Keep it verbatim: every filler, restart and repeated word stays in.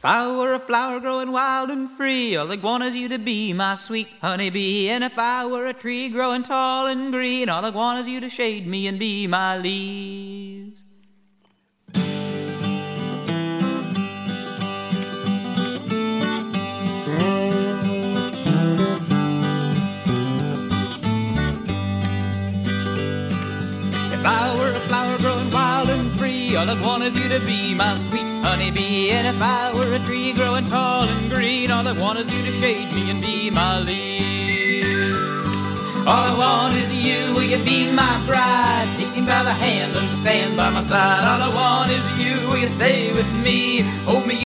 If I were a flower growing wild and free, all I want is you to be my sweet honeybee. And if I were a tree growing tall and green, all I want is you to shade me and be my leaves. If I were a flower growing wild and free, all I want is you to be my sweet honeybee. And if I were a tree growing tall and green, all I want is you to shade me and be my leaves. All I want is you, will you be my bride? Take me by the hand and stand by my side. All I want is you, will you stay with me? Hold me